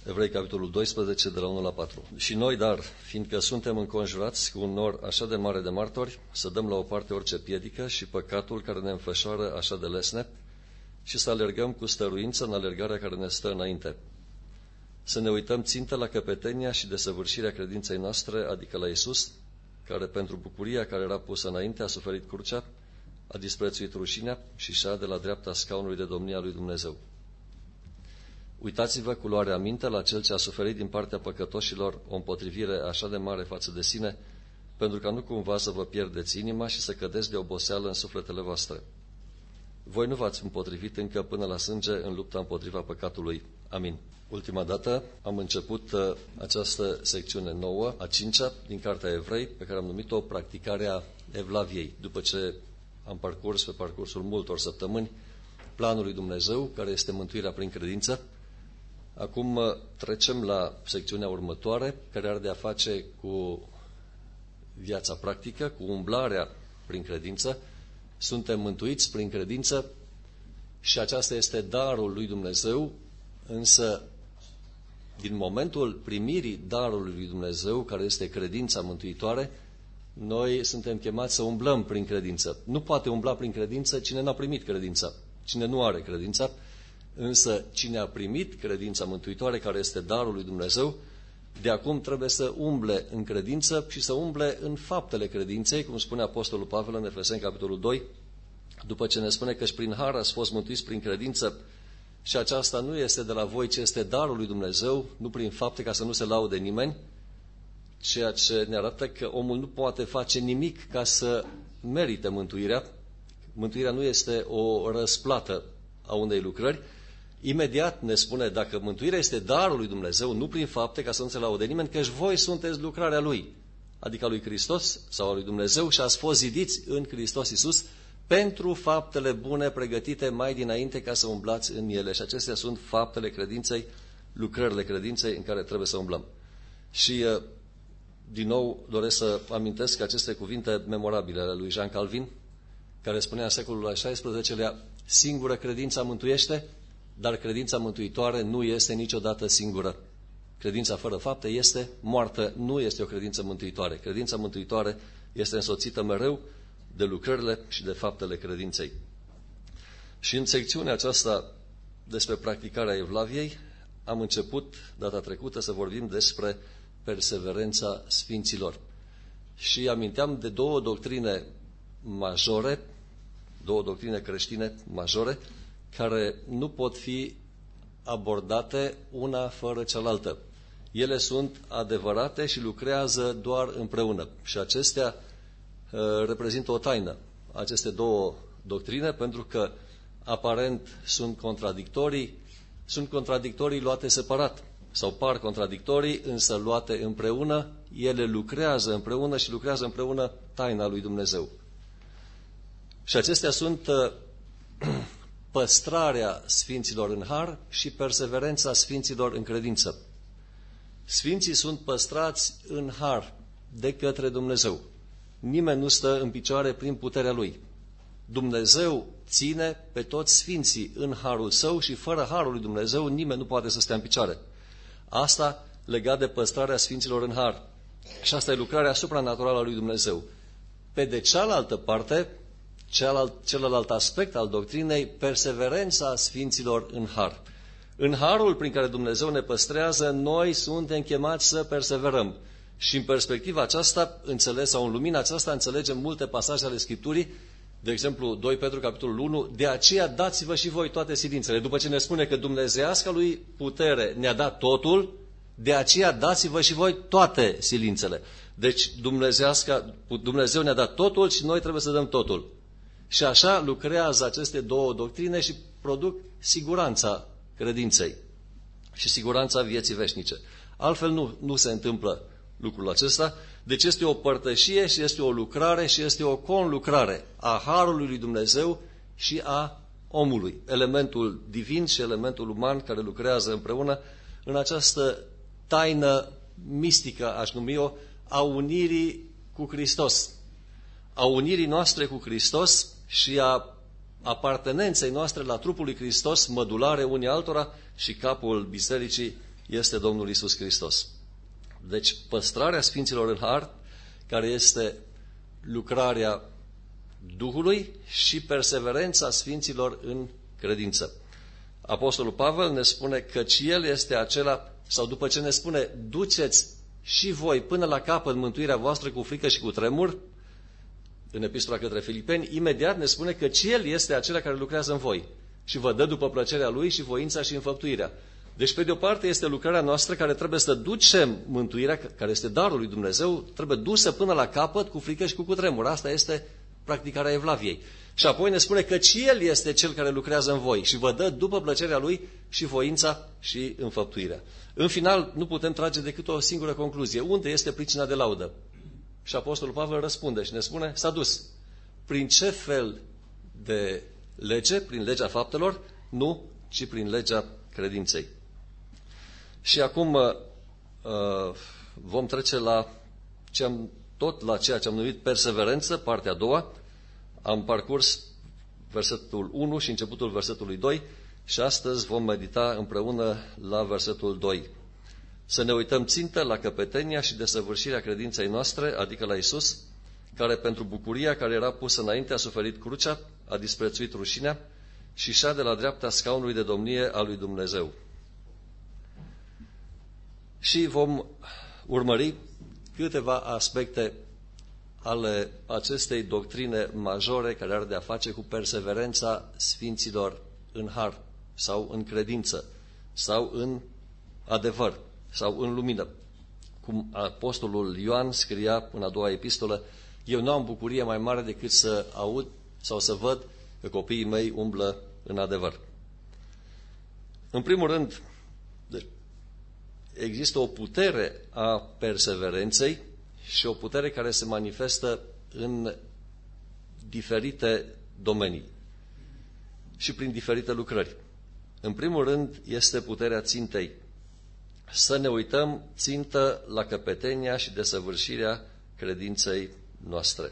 Evrei, capitolul 12, de la 1 la 4. Și noi, dar, fiindcă suntem înconjurați cu un nor așa de mare de martori, să dăm la o parte orice piedică și păcatul care ne înfășoară așa de lesne și să alergăm cu stăruință în alergarea care ne stă înainte. Să ne uităm țintă la căpetenia și desăvârșirea credinței noastre, adică la Iisus, care pentru bucuria care era pusă înainte a suferit crucea, a disprețuit rușinea și șade la dreapta scaunului de domnia lui Dumnezeu. Uitați-vă cu luarea minte la cel ce a suferit din partea păcătoșilor o împotrivire așa de mare față de sine, pentru ca nu cumva să vă pierdeți inima și să cădeți de oboseală în sufletele voastre. Voi nu v-ați împotrivit încă până la sânge în lupta împotriva păcatului. Amin. Ultima dată am început această secțiune nouă, a 5-a, din Cartea Evrei, pe care am numit-o Practicarea Evlaviei. După ce am parcurs pe parcursul multor săptămâni planul lui Dumnezeu, care este mântuirea prin credință, acum trecem la secțiunea următoare, care are de a face cu viața practică, cu umblarea prin credință. Suntem mântuiți prin credință și aceasta este darul lui Dumnezeu, însă din momentul primirii darului lui Dumnezeu, care este credința mântuitoare, noi suntem chemați să umblăm prin credință. Nu poate umbla prin credință cine n-a primit credința, cine nu are credința, însă cine a primit credința mântuitoare, care este darul lui Dumnezeu, de acum trebuie să umble în credință și să umble în faptele credinței, cum spune Apostolul Pavel în Efeseni, capitolul 2, după ce ne spune că și prin har ați fost mântuiți prin credință și aceasta nu este de la voi, ci este darul lui Dumnezeu, nu prin fapte, ca să nu se laude nimeni, ceea ce ne arată că omul nu poate face nimic ca să merite mântuirea. Mântuirea nu este o răsplată a unei lucrări. Imediat ne spune, dacă mântuirea este darul lui Dumnezeu, nu prin fapte, ca să nu se laude nimeni, căci voi sunteți lucrarea Lui, adică a lui Hristos sau a lui Dumnezeu, și ați fost zidiți în Hristos Iisus pentru faptele bune pregătite mai dinainte ca să umblați în ele. Și acestea sunt faptele credinței, lucrările credinței în care trebuie să umblăm. Și din nou doresc să amintesc aceste cuvinte memorabile ale lui Jean Calvin, care spunea în secolul al XVI-lea: singură credința mântuiește, dar credința mântuitoare nu este niciodată singură. Credința fără fapte este moartă, nu este o credință mântuitoare. Credința mântuitoare este însoțită mereu de lucrările și de faptele credinței. Și în secțiunea aceasta despre practicarea Evlaviei am început data trecută să vorbim despre perseverența sfinților. Și aminteam de două doctrine majore, două doctrine creștine majore, care nu pot fi abordate una fără cealaltă. Ele sunt adevărate și lucrează doar împreună. Și acestea reprezintă o taină, aceste două doctrine, pentru că aparent sunt contradictorii luate separat, sau par contradictorii, însă luate împreună, ele lucrează împreună și lucrează împreună taina lui Dumnezeu. Și acestea sunt păstrarea sfinților în har și perseverența sfinților în credință. Sfinții sunt păstrați în har de către Dumnezeu. Nimeni nu stă în picioare prin puterea Lui. Dumnezeu ține pe toți sfinții în harul Său și fără harul lui Dumnezeu nimeni nu poate să stea în picioare. Asta legat de păstrarea sfinților în har. Și asta e lucrarea supranaturală a lui Dumnezeu. Pe de cealaltă parte, celălalt aspect al doctrinei, perseverența sfinților în har. În harul prin care Dumnezeu ne păstrează, noi suntem chemați să perseverăm. Și în perspectiva aceasta, în lumina aceasta, înțelegem multe pasaje ale Scripturii, de exemplu, 2 Petru, capitolul 1, de aceea dați-vă și voi toate silințele. După ce ne spune că dumnezeiasca lui putere ne-a dat totul, de aceea dați-vă și voi toate silințele. Deci Dumnezeu ne-a dat totul și noi trebuie să dăm totul. Și așa lucrează aceste două doctrine și produc siguranța credinței și siguranța vieții veșnice. Altfel nu se întâmplă lucrul acesta. Deci este o părtășie și este o lucrare și este o conlucrare a harului lui Dumnezeu și a omului. Elementul divin și elementul uman care lucrează împreună în această taină mistică, aș numi-o, a unirii cu Hristos. A unirii noastre cu Hristos și a apartenenței noastre la trupul lui Hristos, mădulare unii altora și capul bisericii, este Domnul Iisus Hristos. Deci păstrarea sfinților în har, care este lucrarea Duhului, și perseverența sfinților în credință. Apostolul Pavel ne spune că El este acela, sau după ce ne spune duceți și voi până la capăt mântuirea voastră cu frică și cu tremur, în epistola către Filipeni, imediat ne spune că El este acela care lucrează în voi și vă dă după plăcerea Lui și voința și înfăptuirea. Deci, pe de o parte, este lucrarea noastră care trebuie să ducem mântuirea, care este darul lui Dumnezeu, trebuie dusă până la capăt cu frică și cu cutremur. Asta este practicarea Evlaviei. Și apoi ne spune că El este Cel care lucrează în voi și vă dă după plăcerea Lui și voința și înfăptuirea. În final, nu putem trage decât o singură concluzie. Unde este pricina de laudă? Și Apostolul Pavel răspunde și ne spune, s-a dus. Prin ce fel de lege? Prin legea faptelor? Nu, ci prin legea credinței. Și acum vom trece la ceea ce am numit perseverență, partea a doua. Am parcurs versetul 1 și începutul versetului 2 și astăzi vom medita împreună la versetul 2. Să ne uităm țintă la căpetenia și desăvârșirea credinței noastre, adică la Iisus, care pentru bucuria care era pusă înainte a suferit crucea, a disprețuit rușinea și șade la dreapta scaunului de domnie a lui Dumnezeu. Și vom urmări câteva aspecte ale acestei doctrine majore care are de-a face cu perseverența sfinților în har sau în credință sau în adevăr sau în lumină. Cum apostolul Ioan scria în a doua epistolă, eu nu am bucurie mai mare decât să aud sau să văd că copiii mei umblă în adevăr. În primul rând, există o putere a perseverenței și o putere care se manifestă în diferite domenii și prin diferite lucrări. În primul rând este puterea țintei. Să ne uităm țintă la căpetenia și desăvârșirea credinței noastre.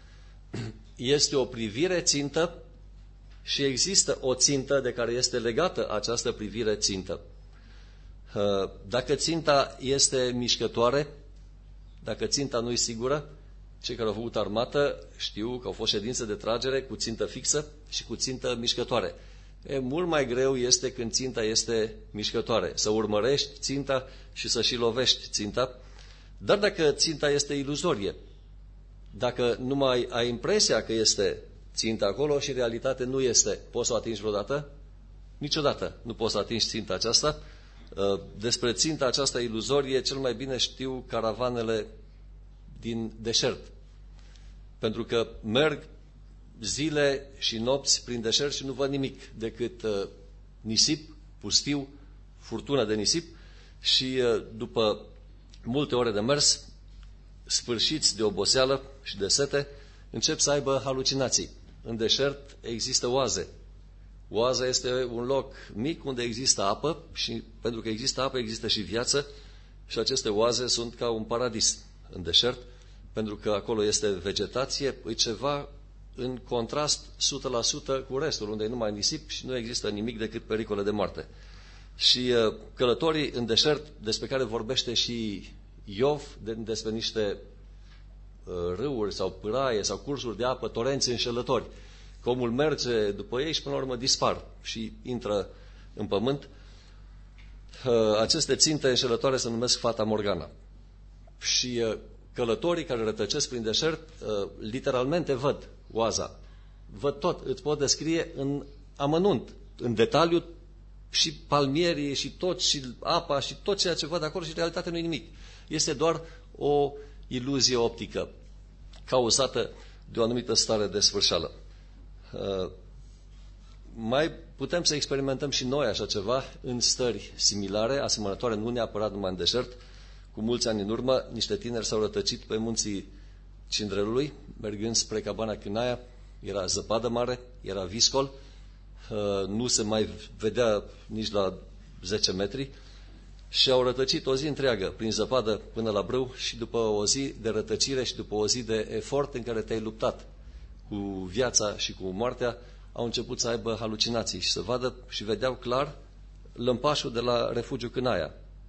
Este o privire țintă și există o țintă de care este legată această privire țintă. Dacă ținta este mișcătoare, dacă ținta nu e sigură, cei care au făcut armată știu că au fost ședințe de tragere cu țintă fixă și cu țintă mișcătoare. Mult mai greu este când ținta este mișcătoare, să urmărești ținta și să și lovești ținta. Dar dacă ținta este iluzorie, dacă nu mai ai impresia că este ținta acolo și în realitate nu este, poți să o atingi vreodată? Niciodată nu poți să atingi ținta aceasta. Despre ținta aceasta iluzorie cel mai bine știu caravanele din deșert. Pentru că merg zile și nopți prin deșert și nu văd nimic decât nisip, pustiu, furtună de nisip și după multe ore de mers, sfârșiți de oboseală și de sete, încep să aibă halucinații. În deșert există oaze. Oaza este un loc mic unde există apă și pentru că există apă există și viață și aceste oaze sunt ca un paradis în deșert pentru că acolo este vegetație, e ceva în contrast 100% cu restul, unde nu mai nisip și nu există nimic decât pericole de moarte. Și călătorii în deșert, despre care vorbește și Iov, despre niște râuri sau pâraie sau cursuri de apă, torenți înșelători, că omul merge după ei și până la urmă dispar și intră în pământ. Aceste ținte înșelătoare se numesc Fata Morgana. Și călătorii care rătăcesc prin deșert literalmente văd oaza. Văd tot, îți pot descrie în amănunt, în detaliu și palmierii și tot și apa și tot ceea ce văd acolo și în realitate nu e nimic. Este doar o iluzie optică cauzată de o anumită stare de sfârșeală. Mai putem să experimentăm și noi așa ceva în stări similare, asemănătoare, nu neapărat numai în deșert. Cu mulți ani în urmă, niște tineri s-au rătăcit pe munții Cindrelului, mergând spre Cabana Cânaia. Era zăpadă mare, era viscol, nu se mai vedea nici la 10 metri și au rătăcit o zi întreagă prin zăpadă până la brâu și după o zi de rătăcire și după o zi de efort în care te-ai luptat cu viața și cu moartea, au început să aibă halucinații și să vadă și vedeau clar lămpașul de la refugiu Cânaia.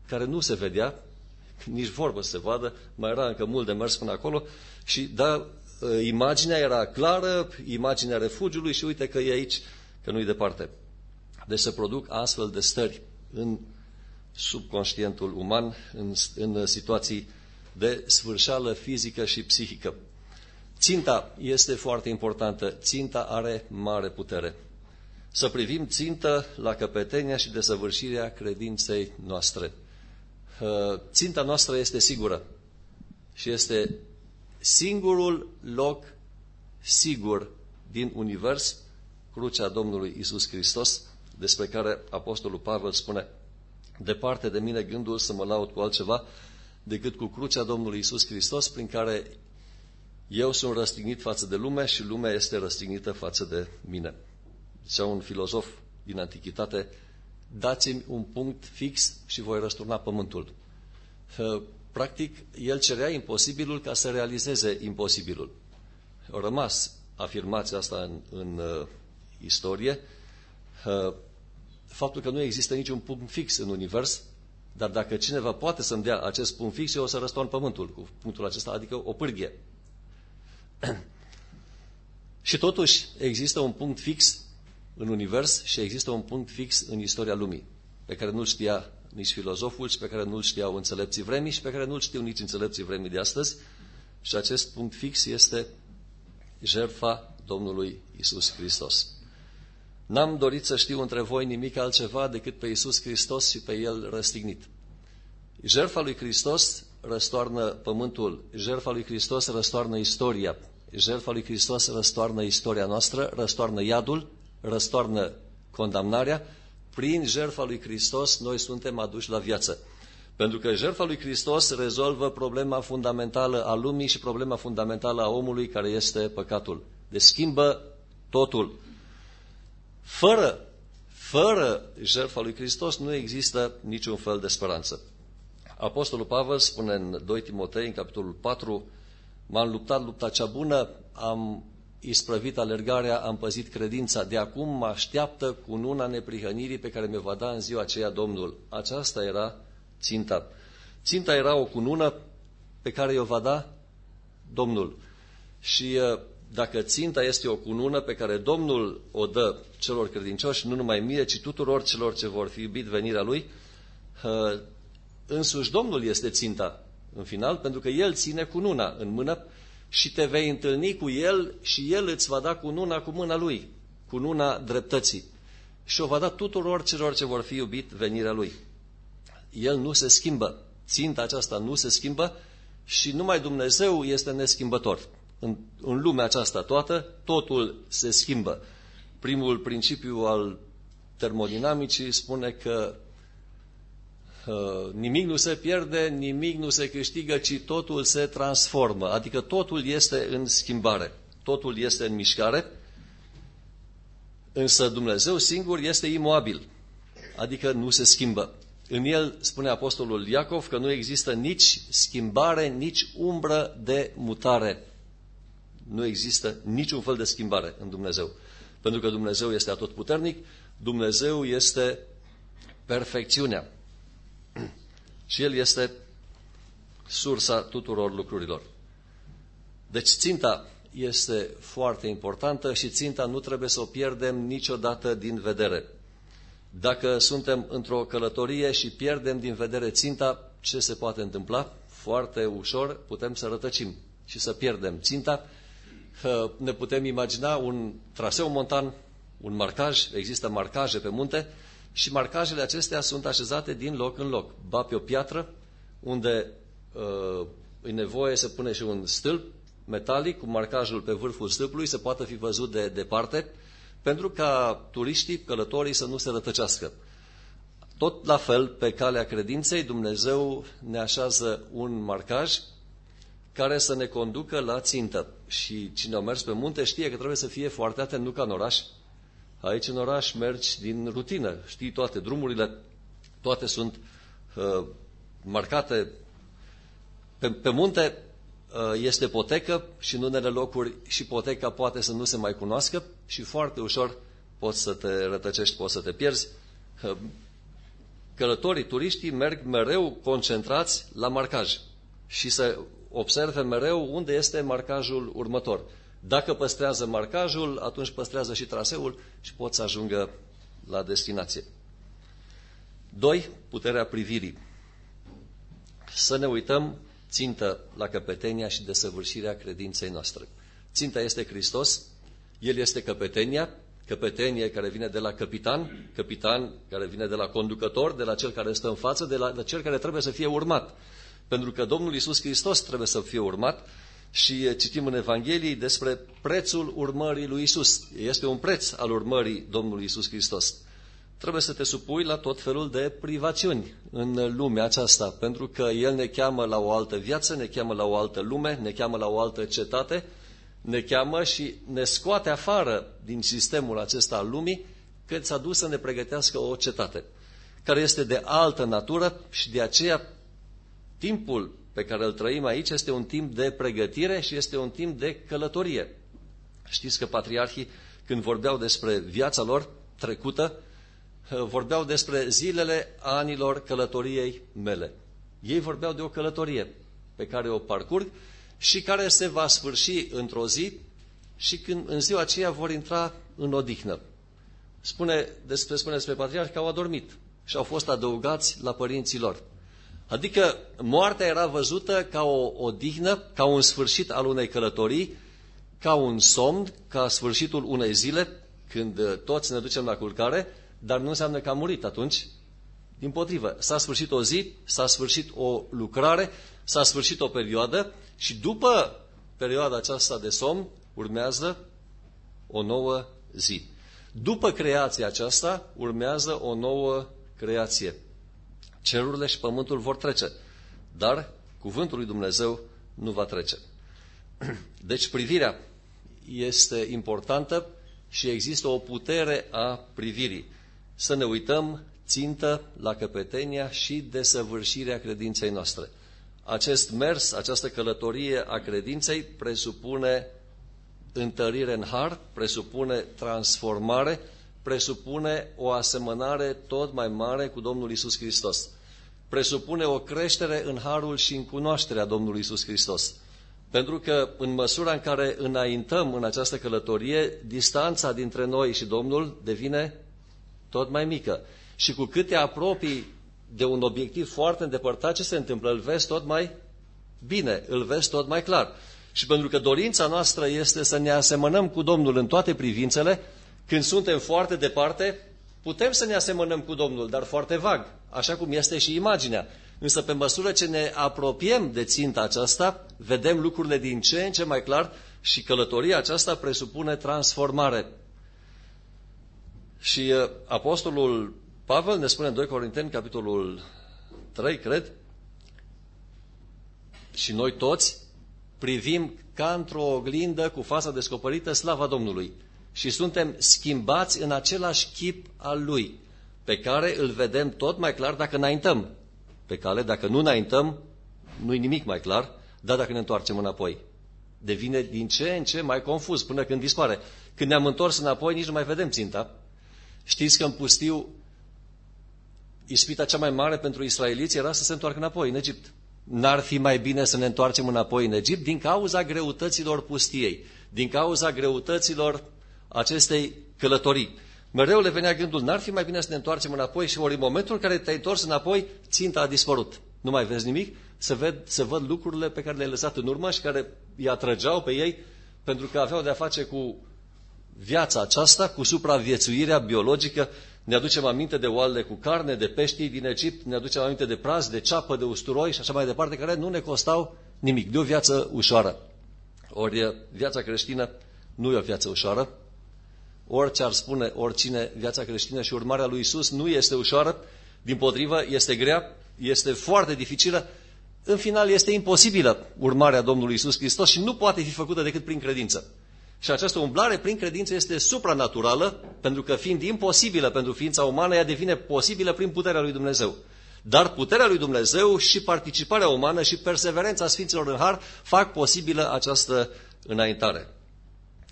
care nu se vedea, nici vorbă să se vadă, mai era încă mult de mers până acolo și imaginea era clară, imaginea refugiului și uite că e aici, că nu-i departe. Deci se produc astfel de stări în subconștientul uman, în situații de sfârșeală fizică și psihică. Ținta este foarte importantă, ținta are mare putere. Să privim țintă la căpetenia și desăvârșirea credinței noastre. Ținta noastră este sigură și este singurul loc sigur din univers, crucea Domnului Iisus Hristos, despre care Apostolul Pavel spune: departe de mine gândul să mă laud cu altceva decât cu crucea Domnului Iisus Hristos, prin care eu sunt răstignit față de lume și lumea este răstignită față de mine. Zicea un filozof din antichitate: dați-mi un punct fix și voi răsturna pământul. Practic, el cerea imposibilul ca să realizeze imposibilul. A rămas afirmația asta în istorie, faptul că nu există niciun punct fix în univers, dar dacă cineva poate să-mi dea acest punct fix, eu o să răstorn pământul cu punctul acesta, adică o pârghie. Și totuși există un punct fix în univers și există un punct fix în istoria lumii, pe care nu-l știa nici filozoful și pe care nu-l știau înțelepții vremii și pe care nu-l știu nici înțelepții vremii de astăzi. Și acest punct fix este jertfa Domnului Iisus Hristos. N-am dorit să știu între voi nimic altceva decât pe Iisus Hristos și pe El răstignit. Jertfa lui Hristos răstoarnă pământul, jertfa lui Hristos răstoarnă istoria, jertfa lui Hristos răstoarnă istoria noastră, răstoarnă iadul, răstoarnă condamnarea. Prin jertfa lui Hristos noi suntem aduși la viață. Pentru că jertfa lui Hristos rezolvă problema fundamentală a lumii și problema fundamentală a omului, care este păcatul. Deci schimbă totul. Fără jertfa lui Hristos nu există niciun fel de speranță. Apostolul Pavel spune în 2 Timotei, în capitolul 4, m-am luptat lupta cea bună, am isprăvit alergarea, am păzit credința, de acum mă așteaptă cununa neprihănirii pe care mi-o va da în ziua aceea Domnul. Aceasta era ținta. Ținta era o cunună pe care i-o va da Domnul. Și dacă ținta este o cunună pe care Domnul o dă celor credincioși, nu numai mie, ci tuturor celor ce vor fi iubit venirea Lui, însuși Domnul este ținta în final, pentru că El ține cununa în mână și te vei întâlni cu El și El îți va da cununa cu mâna Lui, cununa dreptății. Și o va da tuturor celor ce vor fi iubit venirea Lui. El nu se schimbă, ținta aceasta nu se schimbă și numai Dumnezeu este neschimbător. În lumea aceasta toată, totul se schimbă. Primul principiu al termodinamicii spune că nimic nu se pierde, nimic nu se câștigă, ci totul se transformă. Adică totul este în schimbare, totul este în mișcare, însă Dumnezeu singur este imoabil, adică nu se schimbă. În El spune apostolul Iacov că nu există nici schimbare, nici umbră de mutare. Nu există niciun fel de schimbare în Dumnezeu. Pentru că Dumnezeu este atotputernic, Dumnezeu este perfecțiunea. Și El este sursa tuturor lucrurilor. Deci ținta este foarte importantă și ținta nu trebuie să o pierdem niciodată din vedere. Dacă suntem într-o călătorie și pierdem din vedere ținta, ce se poate întâmpla? Foarte ușor putem să rătăcim și să pierdem ținta. Ne putem imagina un traseu montan, un marcaj, există marcaje pe munte și marcajele acestea sunt așezate din loc în loc. Ba pe o piatră, unde e nevoie să pune și un stâlp metalic cu marcajul pe vârful stâlpului, să poată fi văzut de departe, pentru ca turiștii, călătorii să nu se rătăcească. Tot la fel, pe calea credinței, Dumnezeu ne așează un marcaj care să ne conducă la țintă. Și cine a mers pe munte știe că trebuie să fie foarte atent, nu ca în oraș. Aici în oraș mergi din rutină, știi toate drumurile, toate sunt marcate. Pe munte este potecă și în unele locuri și poteca poate să nu se mai cunoască și foarte ușor poți să te rătăcești, poți să te pierzi. călătorii, turiștii merg mereu concentrați la marcaj și să observe mereu unde este marcajul următor. Dacă păstrează marcajul, atunci păstrează și traseul și pot să ajungă la destinație. 2. Puterea privirii. Să ne uităm țintă la căpetenia și desăvârșirea credinței noastre. Ținta este Hristos, El este căpetenia, căpetenie care vine de la capitan, capitan care vine de la conducător, de la cel care stă în față, de la cel care trebuie să fie urmat. Pentru că Domnul Iisus Hristos trebuie să fie urmat și citim în Evanghelii despre prețul urmării lui Iisus. Este un preț al urmării Domnului Iisus Hristos. Trebuie să te supui la tot felul de privațiuni în lumea aceasta, pentru că El ne cheamă la o altă viață, ne cheamă la o altă lume, ne cheamă la o altă cetate, ne cheamă și ne scoate afară din sistemul acesta al lumii, cât s-a dus să ne pregătească o cetate, care este de altă natură și de aceea timpul pe care îl trăim aici este un timp de pregătire și este un timp de călătorie. Știți că patriarhii, când vorbeau despre viața lor trecută, vorbeau despre zilele anilor călătoriei mele. Ei vorbeau de o călătorie pe care o parcurg și care se va sfârși într-o zi și când în ziua aceea vor intra în odihnă. Spune despre patriarhi că au adormit și au fost adăugați la părinții lor. Adică moartea era văzută ca o odihnă, ca un sfârșit al unei călătorii, ca un somn, ca sfârșitul unei zile, când toți ne ducem la culcare, dar nu înseamnă că am murit atunci. Dimpotrivă, s-a sfârșit o zi, s-a sfârșit o lucrare, s-a sfârșit o perioadă și după perioada aceasta de somn urmează o nouă zi. După creația aceasta urmează o nouă creație. Cerurile și pământul vor trece, dar cuvântul lui Dumnezeu nu va trece. Deci privirea este importantă și există o putere a privirii. Să ne uităm țintă la căpetenia și desăvârșirea credinței noastre. Acest mers, această călătorie a credinței presupune întărire în har, presupune transformare, presupune o asemănare tot mai mare cu Domnul Iisus Hristos. Presupune o creștere în harul și în cunoașterea Domnului Iisus Hristos. Pentru că în măsura în care înaintăm în această călătorie, distanța dintre noi și Domnul devine tot mai mică. Și cu cât te apropii de un obiectiv foarte îndepărtat, ce se întâmplă? Îl vezi tot mai bine, îl vezi tot mai clar. Și pentru că dorința noastră este să ne asemănăm cu Domnul în toate privințele, când suntem foarte departe, putem să ne asemănăm cu Domnul, dar foarte vag, așa cum este și imaginea. Însă pe măsură ce ne apropiem de ținta aceasta, vedem lucrurile din ce în ce mai clar și călătoria aceasta presupune transformare. Și apostolul Pavel ne spune în 2 Corinteni, capitolul 3, cred, și noi toți privim ca într-o oglindă cu fața descoperită slava Domnului și suntem schimbați în același chip al Lui, pe care îl vedem tot mai clar dacă înaintăm pe cale. Dacă nu înaintăm, nu-i nimic mai clar, dar dacă ne întoarcem înapoi, devine din ce în ce mai confuz până când dispare. Când ne-am întors înapoi, nici nu mai vedem ținta. Știți că în pustiu ispita cea mai mare pentru israeliți era să se întoarcă înapoi în Egipt. N-ar fi mai bine să ne întoarcem înapoi în Egipt din cauza greutăților pustiei, din cauza greutăților acestei călătorii. Mereu le venea gândul, n-ar fi mai bine să ne întoarcem înapoi și ori în momentul în care te-ai întors înapoi, ținta a dispărut. Nu mai vezi nimic, se văd lucrurile pe care le-ai lăsat în urmă și care îi atrăgeau pe ei pentru că aveau de-a face cu viața aceasta, cu supraviețuirea biologică. Ne aducem aminte de oalele cu carne, de peștii din Egipt, ne aducem aminte de praz, de ceapă, de usturoi și așa mai departe, care nu ne costau nimic, de o viață ușoară. Ori viața creștină nu e o viață ușoară. Orice ar spune oricine, viața creștină și urmarea lui Iisus nu este ușoară, dimpotrivă, este grea, este foarte dificilă, în final este imposibilă urmarea Domnului Iisus Hristos și nu poate fi făcută decât prin credință. Și această umblare prin credință este supranaturală, pentru că fiind imposibilă pentru ființa umană, ea devine posibilă prin puterea lui Dumnezeu. Dar puterea lui Dumnezeu și participarea umană și perseverența Sfinților în har fac posibilă această înaintare.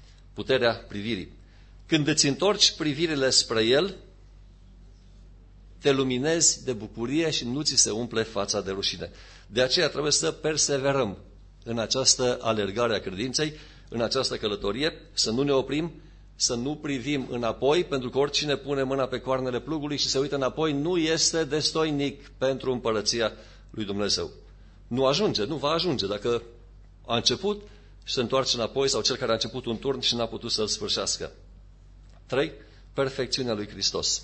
Puterea privirii. Când îți întorci privirile spre El, te luminezi de bucurie și nu ți se umple fața de rușine. De aceea trebuie să perseverăm în această alergare a credinței, în această călătorie, să nu ne oprim, să nu privim înapoi, pentru că oricine pune mâna pe coarnele plugului și se uită înapoi nu este destoinic pentru împărăția lui Dumnezeu. Nu ajunge, nu va ajunge. Dacă a început și se întoarce înapoi, sau cel care a început un turn și n-a putut să-l sfârșească. 3. Perfecțiunea lui Hristos.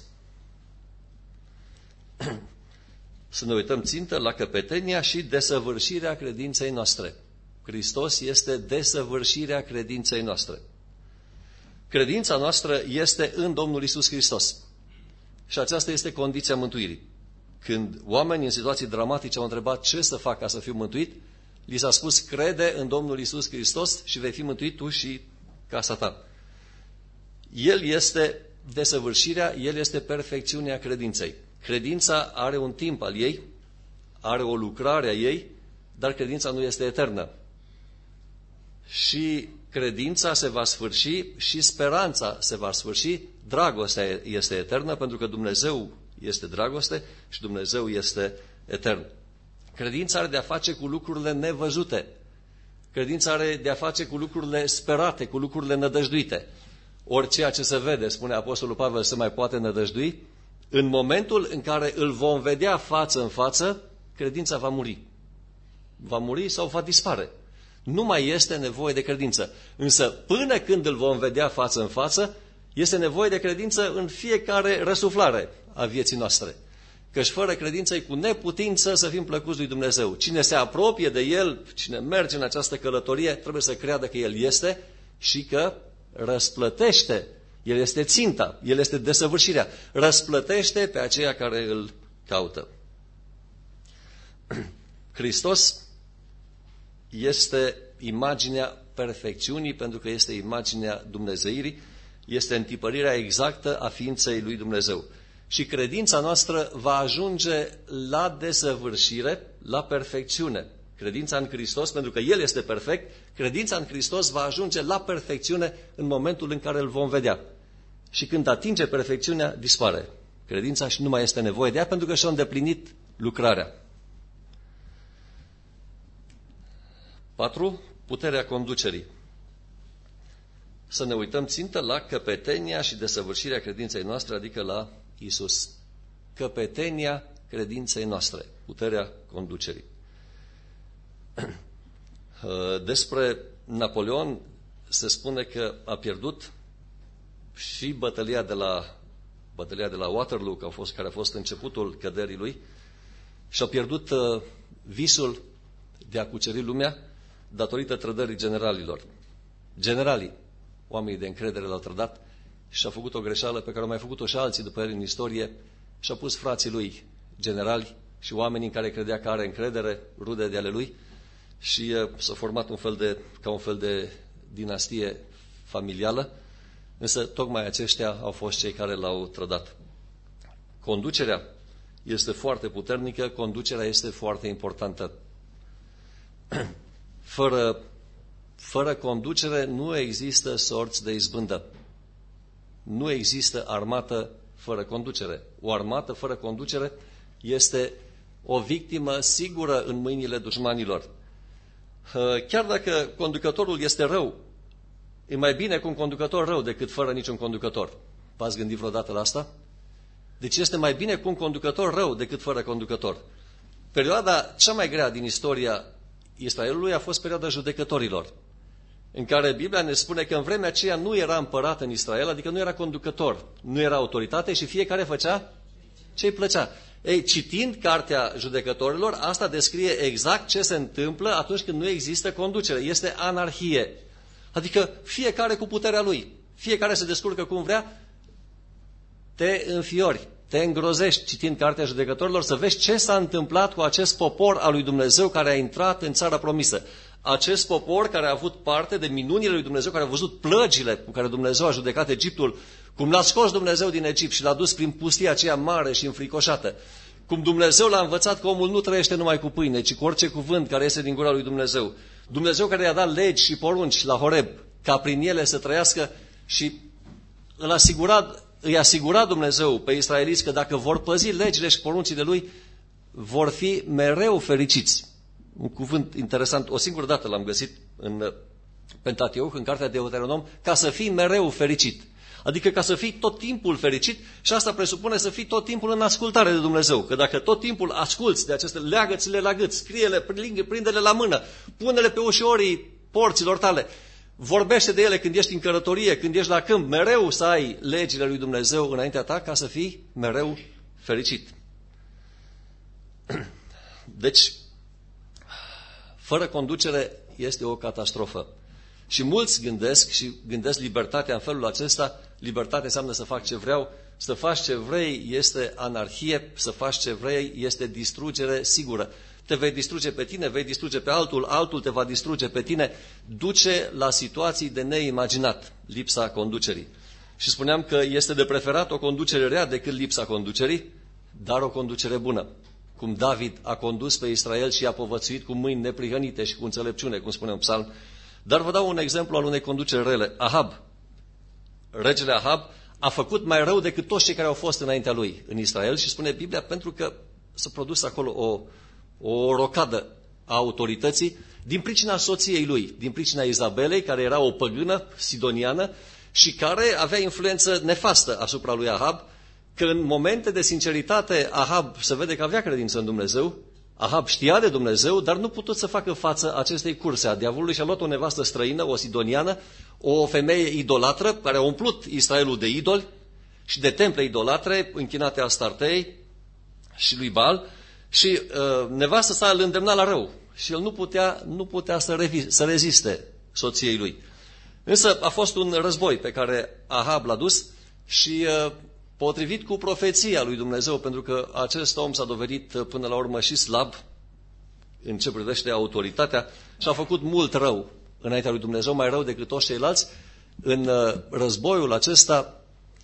Să ne uităm țintă la căpetenia și desăvârșirea credinței noastre. Hristos este desăvârșirea credinței noastre. Credința noastră este în Domnul Iisus Hristos. Și aceasta este condiția mântuirii. Când oamenii în situații dramatice au întrebat ce să fac ca să fiu mântuit, li s-a spus, crede în Domnul Iisus Hristos și vei fi mântuit tu și casa ta. El este desăvârșirea, El este perfecțiunea credinței. Credința are un timp al ei, are o lucrare a ei, dar credința nu este eternă. Și credința se va sfârși și speranța se va sfârși, dragostea este eternă, pentru că Dumnezeu este dragoste și Dumnezeu este etern. Credința are de-a face cu lucrurile nevăzute. Credința are de-a face cu lucrurile sperate, cu lucrurile nădăjduite. Ori ceea ce se vede, spune Apostolul Pavel, se mai poate nădăjdui. În momentul în care îl vom vedea față în față, credința va muri. Va muri sau va dispare. Nu mai este nevoie de credință. Însă până când îl vom vedea față în față, este nevoie de credință în fiecare răsuflare a vieții noastre. Căci fără credință e cu neputință să fim plăcuți lui Dumnezeu. Cine se apropie de El, cine merge în această călătorie, trebuie să creadă că El este și că răsplătește. El este ținta, El este desăvârșirea. Răsplătește pe aceia care îl caută. Hristos este imaginea perfecțiunii, pentru că este imaginea dumnezeirii, este întipărirea exactă a ființei lui Dumnezeu. Și credința noastră va ajunge la desăvârșire, la perfecțiune. Credința în Hristos, pentru că El este perfect, credința în Hristos va ajunge la perfecțiune în momentul în care îl vom vedea. Și când atinge perfecțiunea, dispare credința și nu mai este nevoie de ea, pentru că și-a îndeplinit lucrarea. 4. Puterea conducerii. Să ne uităm țintă la căpetenia și desăvârșirea credinței noastre, adică la Iisus. Căpetenia credinței noastre, puterea conducerii. Despre Napoleon se spune că a pierdut și bătălia de la Waterloo, care a fost începutul căderii lui, și a pierdut visul de a cuceri lumea datorită trădării generalilor. Generalii, oamenii de încredere, l-au trădat și a făcut o greșeală pe care au mai făcut-o și alții după el în istorie și a pus frații lui generali și oamenii în care credea că are încredere, rude de ale lui, și s-a format ca un fel de dinastie familială, însă tocmai aceștia au fost cei care l-au trădat. Conducerea este foarte puternică, conducerea este foarte importantă. Fără conducere nu există sorți de izbândă. Nu există armată fără conducere. O armată fără conducere este o victimă sigură în mâinile dușmanilor. Chiar dacă conducătorul este rău, e mai bine cu un conducător rău decât fără niciun conducător. V-ați gândit vreodată la asta? Deci este mai bine cu un conducător rău decât fără conducător. Perioada cea mai grea din istoria Israelului a fost perioada judecătorilor, în care Biblia ne spune că în vremea aceea nu era împărat în Israel, adică nu era conducător, nu era autoritate și fiecare făcea ce îi plăcea. Ei, citind cartea judecătorilor, asta descrie exact ce se întâmplă atunci când nu există conducere. Este anarhie. Adică fiecare cu puterea lui. Fiecare se descurcă cum vrea, te înfiori, te îngrozești citind cartea judecătorilor să vezi ce s-a întâmplat cu acest popor al lui Dumnezeu care a intrat în țara promisă. Acest popor care a avut parte de minunile lui Dumnezeu, care a văzut plăgile cu care Dumnezeu a judecat Egiptul, cum l-a scos Dumnezeu din Egipt și l-a dus prin pustia aceea mare și înfricoșată, cum Dumnezeu l-a învățat că omul nu trăiește numai cu pâine, ci cu orice cuvânt care iese din gura lui Dumnezeu. Dumnezeu care i-a dat legi și porunci la Horeb, ca prin ele să trăiască, și îl asigura îi asigura Dumnezeu pe israeliți că dacă vor păzi legile și poruncile lui, vor fi mereu fericiți. Un cuvânt interesant, o singură dată l-am găsit în Pentateuch, în cartea Deuteronom, ca să fii mereu fericit. Adică ca să fii tot timpul fericit și asta presupune să fii tot timpul în ascultare de Dumnezeu. Că dacă tot timpul asculți de aceste, leagă-ți-le la gât, scrie-le, prinde-le la mână, pune-le pe ușorii porților tale, vorbește de ele când ești în călătorie, când ești la câmp, mereu să ai legile lui Dumnezeu înaintea ta ca să fii mereu fericit. Deci, fără conducere este o catastrofă. Și mulți gândesc libertatea în felul acesta. Libertate înseamnă să fac ce vreau, să faci ce vrei este anarhie, să faci ce vrei este distrugere sigură. Te vei distruge pe tine, vei distruge pe altul, altul te va distruge pe tine, duce la situații de neimaginat, lipsa conducerii. Și spuneam că este de preferat o conducere rea decât lipsa conducerii, dar o conducere bună. Cum David a condus pe Israel și i-a povățuit cu mâini neprihănite și cu înțelepciune, cum spune în psalm. Dar vă dau un exemplu al unei conduceri rele. Ahab. Regele Ahab a făcut mai rău decât toți cei care au fost înaintea lui în Israel și spune Biblia pentru că s-a produs acolo o rocadă a autorității din pricina soției lui, din pricina Izabelei, care era o păgână sidoniană și care avea influență nefastă asupra lui Ahab, că în momente de sinceritate Ahab se vede că avea credință în Dumnezeu, Ahab știa de Dumnezeu, dar nu putut să facă față acestei curse a diavolului și a luat o nevastă străină, o sidoniană, o femeie idolatră, care a umplut Israelul de idoli și de temple idolatre, închinate Astartei și lui Baal, și nevastă sa îl îndemna la rău și el nu putea să reziste soției lui. Însă a fost un război pe care Ahab l-a dus și potrivit cu profeția lui Dumnezeu, pentru că acest om s-a dovedit până la urmă și slab în ce privește autoritatea și a făcut mult rău înaintea lui Dumnezeu, mai rău decât toți ceilalți. În războiul acesta,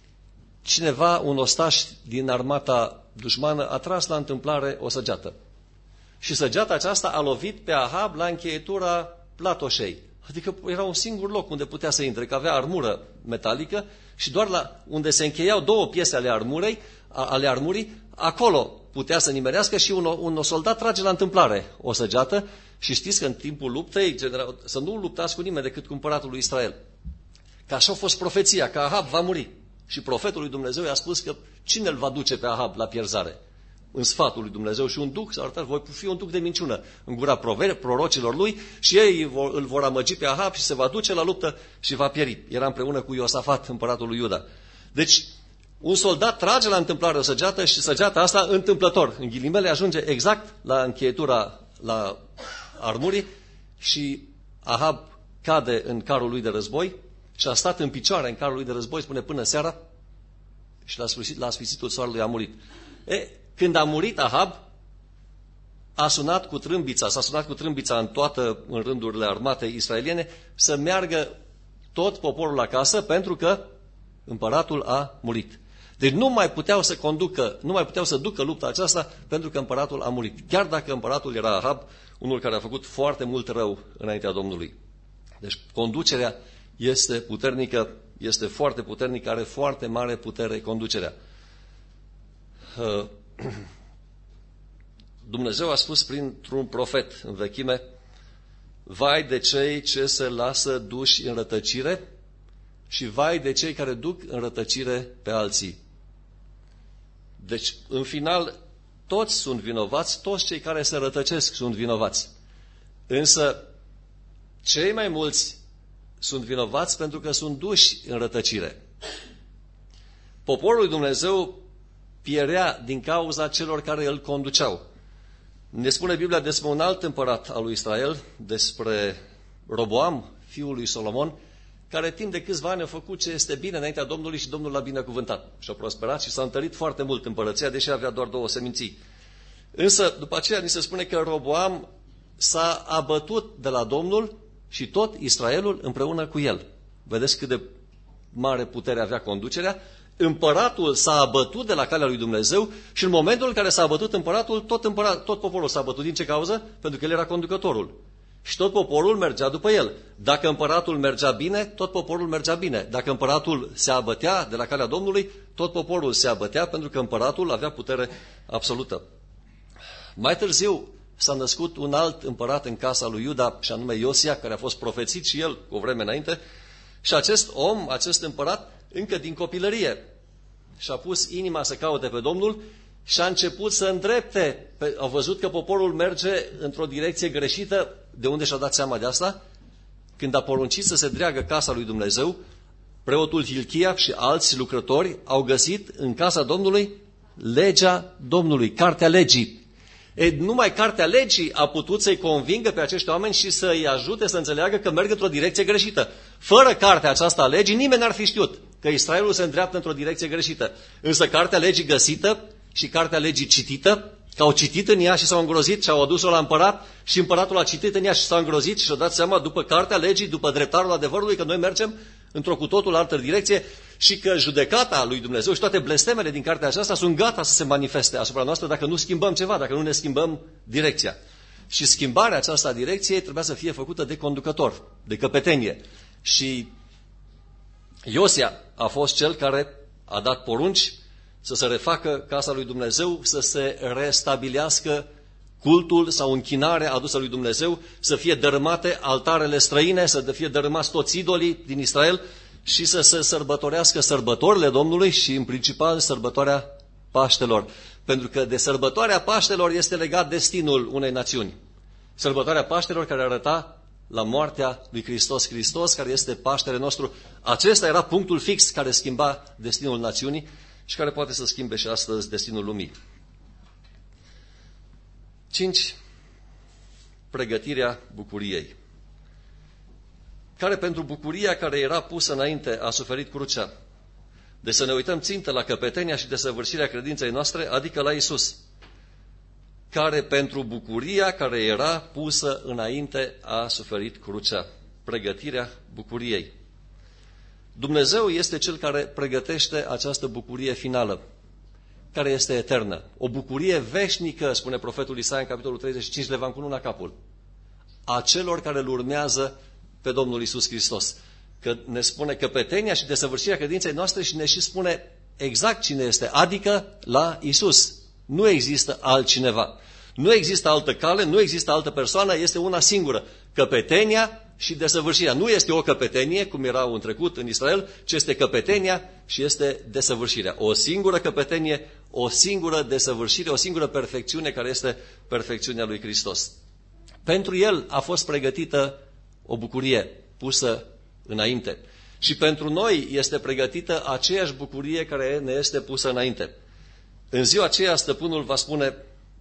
cineva, un ostaș din armata dușmană, a tras la întâmplare o săgeată. Și săgeata aceasta a lovit pe Ahab la încheietura platoșei. Adică era un singur loc unde putea să intre, că avea armură metalică și doar la unde se încheiau două piese ale armurii, acolo putea să nimerească și un soldat trage la întâmplare o săgeată și știți că în timpul luptei, să nu luptați cu nimeni decât cu împăratul lui Israel. Că așa a fost profeția, că Ahab va muri. Și profetul lui Dumnezeu i-a spus că cine îl va duce pe Ahab la pierzare? În sfatul lui Dumnezeu și un duc s-a arătat, voi fi un duc de minciună în gura prorocilor lui și ei îl vor amăgi pe Ahab și se va duce la luptă și va pieri. Era împreună cu Iosafat, împăratul lui Iuda. Deci, un soldat trage la întâmplare o săgeată și săgeata asta întâmplător, în ghilimele, ajunge exact la încheietura, la armurii și Ahab cade în carul lui de război și a stat în picioare în carul lui de război, spune, până seara și la sfârșitul soarelui a murit. Când a murit Ahab, s-a sunat cu trâmbița în rândurile armatei israeliene să meargă tot poporul acasă pentru că împăratul a murit. Deci nu mai puteau să ducă lupta aceasta pentru că împăratul a murit. Chiar dacă împăratul era Ahab, unul care a făcut foarte mult rău înaintea Domnului. Deci conducerea este puternică, este foarte puternică, are foarte mare putere conducerea. Dumnezeu a spus printr-un profet în vechime, vai de cei ce se lasă duși în rătăcire și vai de cei care duc în rătăcire pe alții. Deci, în final, toți sunt vinovați, toți cei care se rătăcesc sunt vinovați. Însă, cei mai mulți sunt vinovați pentru că sunt duși în rătăcire. Poporul lui Dumnezeu pierea din cauza celor care îl conduceau. Ne spune Biblia despre un alt împărat al lui Israel, despre Roboam, fiul lui Solomon, care timp de câțiva ani a făcut ce este bine înaintea Domnului și Domnul l-a binecuvântat. Și a prosperat și s-a întărit foarte mult împărăția, deși avea doar 2 seminții. Însă, după aceea, ni se spune că Roboam s-a abătut de la Domnul și tot Israelul împreună cu el. Vedeți cât de mare putere avea conducerea? Împăratul s-a abătut de la calea lui Dumnezeu și în momentul în care s-a abătut împăratul, tot poporul s-a abătut. Din ce cauză? Pentru că el era conducătorul. Și tot poporul mergea după el. Dacă împăratul mergea bine, tot poporul mergea bine. Dacă împăratul se abătea de la calea Domnului, tot poporul se abătea, pentru că împăratul avea putere absolută. Mai târziu s-a născut un alt împărat în casa lui Iuda, și anume Iosia, care a fost profețit și el cu o vreme înainte. Și acest om, acest împărat, încă din copilărie, și-a pus inima să caute pe Domnul și a început să îndrepte. Au văzut că poporul merge într-o direcție greșită. De unde și-a dat seama de asta? Când a poruncit să se dreagă casa lui Dumnezeu, preotul Hilchia și alți lucrători au găsit în casa Domnului legea Domnului, cartea legii. Numai cartea legii a putut să-i convingă pe acești oameni și să-i ajute să înțeleagă că merg într-o direcție greșită. Fără cartea aceasta a legii, nimeni n-ar fi știut că Israelul se îndreaptă într-o direcție greșită. Însă cartea legii găsită și cartea legii citită, că au citit în ea și s-au îngrozit și au adus-o la împărat și împăratul a citit în ea și s-a îngrozit și și-a dat seama după cartea legii, după dreptarul adevărului, că noi mergem într-o cu totul altă direcție și că judecata lui Dumnezeu și toate blestemele din cartea aceasta sunt gata să se manifeste asupra noastră dacă nu schimbăm ceva, dacă nu ne schimbăm direcția. Și schimbarea aceasta a direcției trebuia să fie făcută de conducător, de căpetenie. Și Iosia a fost cel care a dat porunci să se refacă casa lui Dumnezeu, să se restabilească cultul sau închinarea adusă lui Dumnezeu, să fie dărâmate altarele străine, să fie dărâmați toți idolii din Israel și să se sărbătorească sărbătorile Domnului și în principal sărbătoarea Paștelor. Pentru că de sărbătoarea Paștelor este legat destinul unei națiuni. Sărbătoarea Paștelor care arăta la moartea lui Hristos, care este Paștele nostru. Acesta era punctul fix care schimba destinul națiunii și care poate să schimbe și astăzi destinul lumii. 5. Pregătirea bucuriei. Care pentru bucuria care era pusă înainte a suferit crucea. Deci să ne uităm țintă la căpetenia și desăvârșirea credinței noastre, adică la Iisus. Care pentru bucuria care era pusă înainte a suferit crucea. Pregătirea bucuriei. Dumnezeu este Cel care pregătește această bucurie finală, care este eternă. O bucurie veșnică, spune profetul Isaia în capitolul 35, le va încununa capul. A celor care îl urmează pe Domnul Iisus Hristos. Că ne spune căpetenia și desăvârșirea credinței noastre și ne și spune exact cine este, adică la Iisus. Nu există altcineva. Nu există altă cale, nu există altă persoană, este una singură. Căpetenia și desăvârșirea. Nu este o căpetenie, cum erau în trecut în Israel, ci este căpetenia și este desăvârșirea. O singură căpetenie, o singură desăvârșire, o singură perfecțiune care este perfecțiunea lui Hristos. Pentru El a fost pregătită o bucurie pusă înainte. Și pentru noi este pregătită aceeași bucurie care ne este pusă înainte. În ziua aceea stăpânul va spune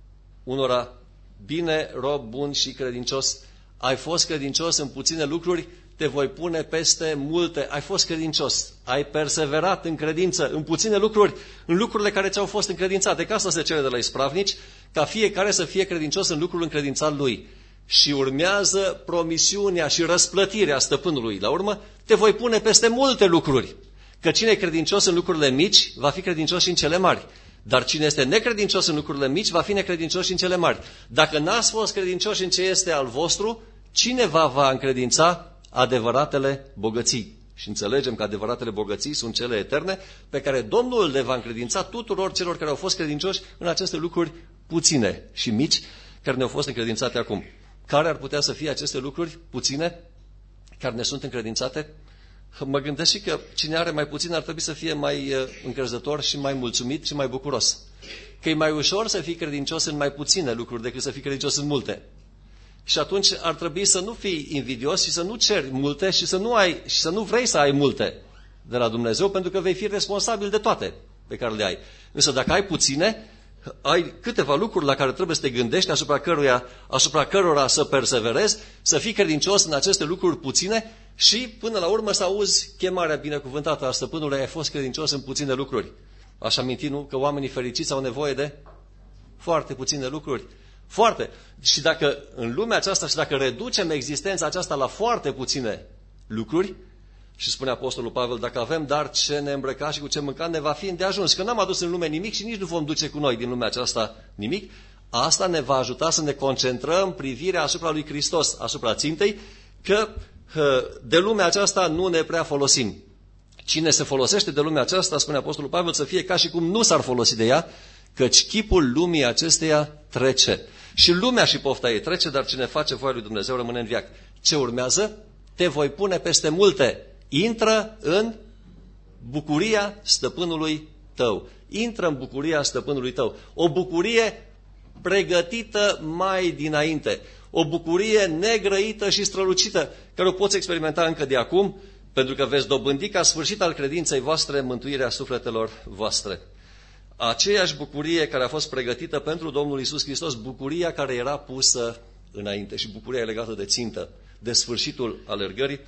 unora: bine, rob bun și credincios, ai fost credincios în puține lucruri, te voi pune peste multe. Ai fost credincios, ai perseverat în credință, în puține lucruri, în lucrurile care ți-au fost încredințate. Că asta se cere de la ispravnici, ca fiecare să fie credincios în lucrul încredințat lui. Și urmează promisiunea și răsplătirea stăpânului. La urmă, te voi pune peste multe lucruri. Că cine e credincios în lucrurile mici, va fi credincios și în cele mari. Dar cine este necredincios în lucrurile mici, va fi necredincios și în cele mari. Dacă n-ați fost credincioși în ce este al vostru, cine va încredința adevăratele bogății? Și înțelegem că adevăratele bogății sunt cele eterne, pe care Domnul le va încredința tuturor celor care au fost credincioși în aceste lucruri puține și mici, care ne-au fost încredințate acum. Care ar putea să fie aceste lucruri puține care ne sunt încredințate? Mă gândesc și că cine are mai puțin ar trebui să fie mai încrezător și mai mulțumit și mai bucuros. Că e mai ușor să fii credincios în mai puține lucruri decât să fii credincios în multe. Și atunci ar trebui să nu fii invidios și să nu ceri multe și să nu vrei să ai multe de la Dumnezeu, pentru că vei fi responsabil de toate pe care le ai. Însă dacă ai puține, ai câteva lucruri la care trebuie să te gândești, asupra cărora să perseverezi, să fii credincios în aceste lucruri puține și până la urmă să auzi chemarea binecuvântată a stăpânului: ai fost credincios în puține lucruri. Aș aminti, nu, că oamenii fericiți au nevoie de foarte puține lucruri. Foarte. Și dacă în lumea aceasta și dacă reducem existența aceasta la foarte puține lucruri, și spune Apostolul Pavel, dacă avem dar ce ne îmbrăca și cu ce mânca, ne va fi îndeajuns. Că n-am adus în lume nimic și nici nu vom duce cu noi din lumea aceasta nimic. Asta ne va ajuta să ne concentrăm privirea asupra lui Hristos, asupra țintei, că de lumea aceasta nu ne prea folosim. Cine se folosește de lumea aceasta, spune Apostolul Pavel, să fie ca și cum nu s-ar folosi de ea, căci chipul lumii acesteia trece. Și lumea și pofta ei trece, dar cine face voia lui Dumnezeu rămâne în veac. Ce urmează? Te voi pune peste multe. Intră în bucuria stăpânului tău. Intră în bucuria stăpânului tău. O bucurie pregătită mai dinainte. O bucurie negrăită și strălucită, care o poți experimenta încă de acum, pentru că veți dobândi ca sfârșit al credinței voastre mântuirea sufletelor voastre. Aceeași bucurie care a fost pregătită pentru Domnul Iisus Hristos, bucuria care era pusă înainte și bucuria legată de țintă, de sfârșitul alergării,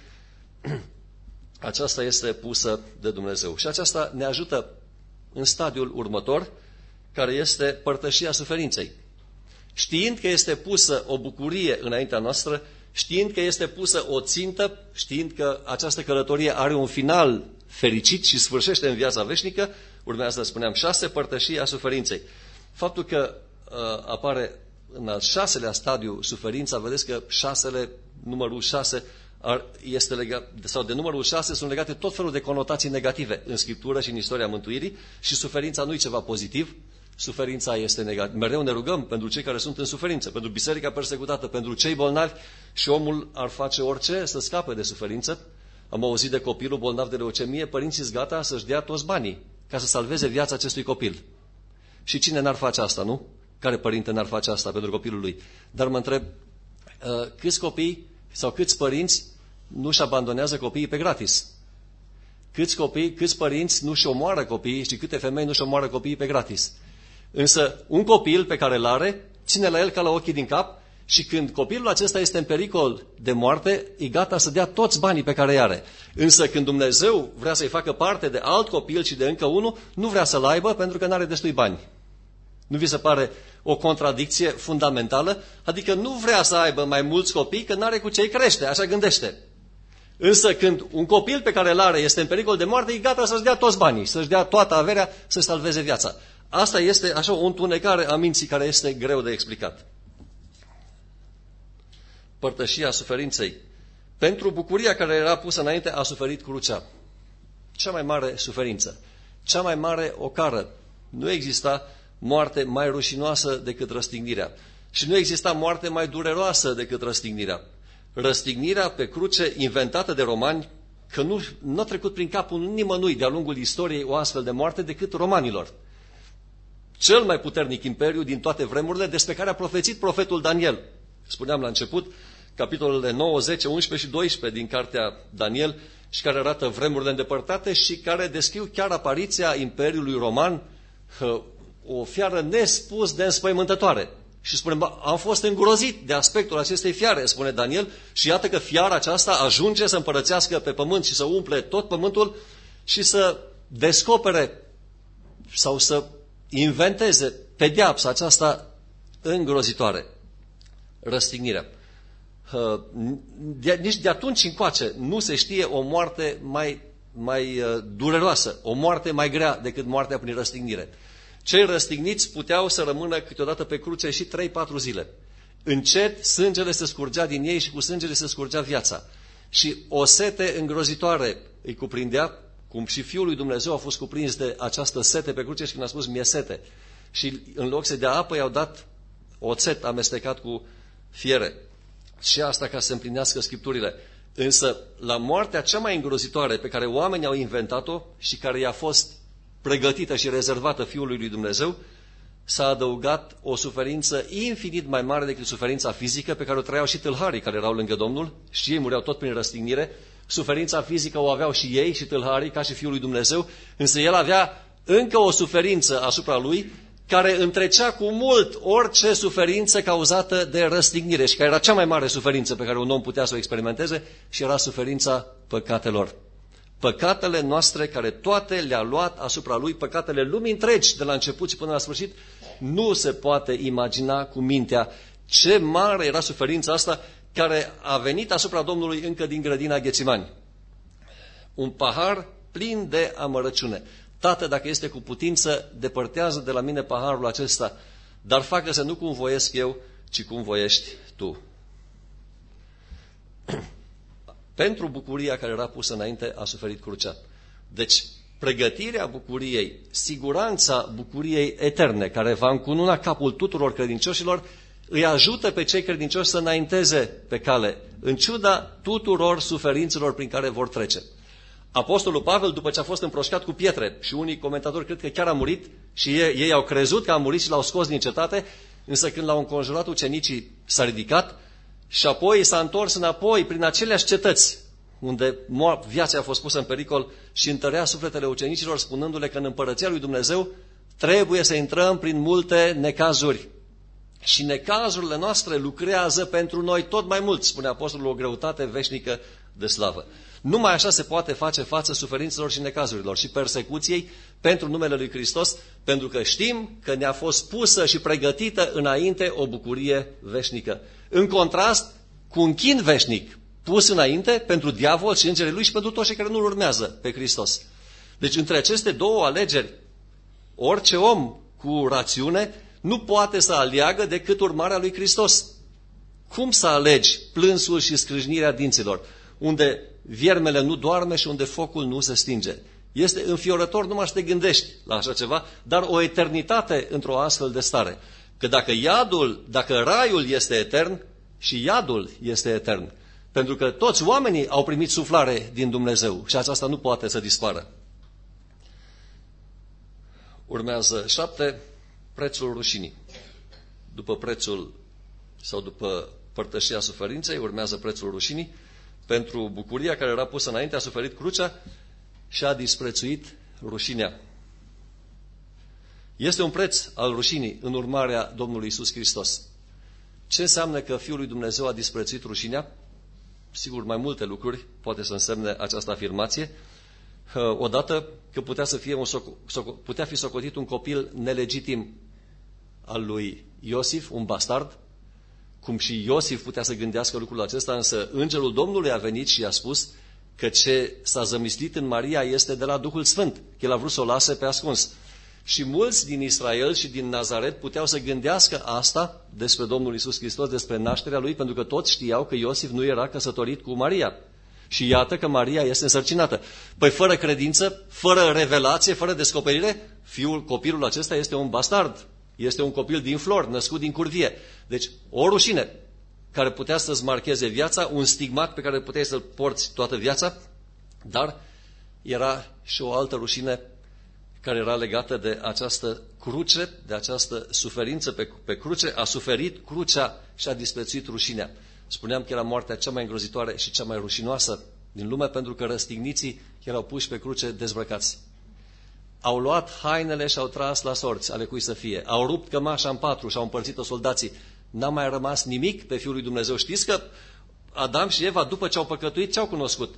aceasta este pusă de Dumnezeu. Și aceasta ne ajută în stadiul următor, care este părtășia suferinței. Știind că este pusă o bucurie înaintea noastră, știind că este pusă o țintă, știind că această călătorie are un final fericit și sfârșește în viața veșnică, urmează, spuneam, 6, părtășia suferinței. Faptul că apare în al 6-lea stadiu suferința, vedeți că numărul 6 este legat, sau de numărul 6 sunt legate tot felul de conotații negative în Scriptură și în istoria mântuirii și suferința nu e ceva pozitiv, suferința este negativă. Mereu ne rugăm pentru cei care sunt în suferință, pentru biserica persecutată, pentru cei bolnavi și omul ar face orice să scape de suferință. Am auzit de copilul bolnav de leucemie, părinții-s gata să-și dea toți banii ca să salveze viața acestui copil. Și cine n-ar face asta, nu? Care părinte n-ar face asta pentru copilul lui? Dar mă întreb, câți copii sau câți părinți nu-și abandonează copiii pe gratis? Câți părinți nu-și omoară copiii și câte femei nu-și omoară copiii pe gratis? Însă un copil pe care îl are, ține la el ca la ochii din cap și când copilul acesta este în pericol de moarte, e gata să dea toți banii pe care îi are. Însă când Dumnezeu vrea să-i facă parte de alt copil și de încă unul, nu vrea să-l aibă pentru că nu are destui bani. Nu vi se pare o contradicție fundamentală? Adică nu vrea să aibă mai mulți copii că n-are cu ce-i crește, așa gândește. Însă când un copil pe care îl are este în pericol de moarte, e gata să-și dea toți banii, să-și dea toată averea, să-și salveze viața. Asta este așa o întunecare a minții care este greu de explicat. Părtășia suferinței. Pentru bucuria care era pusă înainte, a suferit crucea. Cea mai mare suferință, cea mai mare ocară. Nu exista moarte mai rușinoasă decât răstignirea. Și nu exista moarte mai dureroasă decât răstignirea. Răstignirea pe cruce, inventată de romani, că nu a trecut prin capul nimănui de-a lungul istoriei o astfel de moarte decât romanilor. Cel mai puternic imperiu din toate vremurile, despre care a profețit profetul Daniel. Spuneam la început, capitolele 9, 10, 11 și 12 din cartea Daniel, și care arată vremurile îndepărtate și care descriu chiar apariția Imperiului Roman, o fiară nespus de înspăimântătoare. Și spune, am fost îngrozit de aspectul acestei fiare, spune Daniel, și iată că fiara aceasta ajunge să împărățească pe pământ și să umple tot pământul și să descopere sau să inventeze pedeapsa aceasta îngrozitoare. Răstignirea. Nici de atunci încoace nu se știe o moarte mai dureroasă, o moarte mai grea decât moartea prin răstignire. Cei răstigniți puteau să rămână câteodată pe cruce și 3-4 zile. Încet sângele se scurgea din ei și cu sângele se scurgea viața. Și o sete îngrozitoare îi cuprindea, cum și Fiul lui Dumnezeu a fost cuprins de această sete pe cruce și când a spus mi-e sete. Și în loc să dea apă, i-au dat oțet amestecat cu fiere. Și asta ca să se împlinească Scripturile. Însă, la moartea cea mai îngrozitoare pe care oamenii au inventat-o și care i-a fost pregătită și rezervată Fiului lui Dumnezeu, s-a adăugat o suferință infinit mai mare decât suferința fizică pe care o trăiau și tâlharii care erau lângă Domnul și ei mureau tot prin răstignire. Suferința fizică o aveau și ei și tâlharii ca și Fiul lui Dumnezeu, însă el avea încă o suferință asupra lui care întrecea cu mult orice suferință cauzată de răstignire și care era cea mai mare suferință pe care un om putea să o experimenteze și era suferința păcatelor. Păcatele noastre care toate le-a luat asupra lui, păcatele lumii întregi de la început și până la sfârșit, nu se poate imagina cu mintea ce mare era suferința asta care a venit asupra Domnului încă din grădina Ghețimani. Un pahar plin de amărăciune. Tată, dacă este cu putință, depărtează de la mine paharul acesta, dar facă-se nu cum voiesc eu, ci cum voiești tu. Pentru bucuria care era pusă înainte, a suferit crucea. Deci, pregătirea bucuriei, siguranța bucuriei eterne, care va încununa capul tuturor credincioșilor, îi ajută pe cei credincioși să înainteze pe cale, în ciuda tuturor suferințelor prin care vor trece. Apostolul Pavel, după ce a fost împroșcat cu pietre, și unii comentatori cred că chiar a murit, și ei au crezut că a murit și l-au scos din cetate, însă când l-au înconjurat ucenicii, s-a ridicat și apoi s-a întors înapoi prin aceleași cetăți, unde viața a fost pusă în pericol, și întărea sufletele ucenicilor, spunându-le că în împărăția lui Dumnezeu trebuie să intrăm prin multe necazuri. Și necazurile noastre lucrează pentru noi tot mai mult, spune apostolul, o greutate veșnică de slavă. Numai așa se poate face față suferințelor și necazurilor și persecuției pentru numele lui Hristos, pentru că știm că ne-a fost pusă și pregătită înainte o bucurie veșnică. În contrast cu un chin veșnic pus înainte pentru diavol și îngerii lui și pentru toți cei care nu-L urmează pe Hristos. Deci între aceste două alegeri, orice om cu rațiune nu poate să aleagă decât urmarea lui Hristos. Cum să alegi plânsul și scrâșnirea dinților, unde viermele nu doarme și unde focul nu se stinge? Este înfiorător numai să te gândești la așa ceva, dar o eternitate într-o astfel de stare. Că dacă raiul este etern, și iadul este etern. Pentru că toți oamenii au primit suflare din Dumnezeu și aceasta nu poate să dispară. Urmează 7, prețul rușinii. După prețul sau după părtășia suferinței, urmează prețul rușinii. Pentru bucuria care era pusă înainte, a suferit crucea și a disprețuit rușinea. Este un preț al rușinii în urmarea Domnului Iisus Hristos. Ce înseamnă că Fiul lui Dumnezeu a disprețuit rușinea? Sigur, mai multe lucruri poate să însemne această afirmație. Odată că putea fi socotit un copil nelegitim al lui Iosif, un bastard, cum și Iosif putea să gândească lucrul acesta, însă îngerul Domnului a venit și i-a spus că ce s-a zămislit în Maria este de la Duhul Sfânt, că el a vrut să o lase pe ascuns. Și mulți din Israel și din Nazaret puteau să gândească asta despre Domnul Iisus Hristos, despre nașterea lui, pentru că toți știau că Iosif nu era căsătorit cu Maria. Și iată că Maria este însărcinată. Păi fără credință, fără revelație, fără descoperire, copilul acesta este un bastard. Este un copil din flor, născut din curvie. Deci o rușine care putea să-ți marcheze viața, un stigmat pe care puteai să-l porți toată viața, dar era și o altă rușine care era legată de această cruce, de această suferință pe cruce. A suferit crucea și a disprețuit rușinea. Spuneam că era moartea cea mai îngrozitoare și cea mai rușinoasă din lume, pentru că răstigniții erau puși pe cruce dezbrăcați. Au luat hainele și au tras la sorți ale cui să fie. Au rupt cămașa în patru și au împărțit-o soldații. N-a mai rămas nimic pe Fiul lui Dumnezeu. Știți că Adam și Eva, după ce au păcătuit, ce au cunoscut?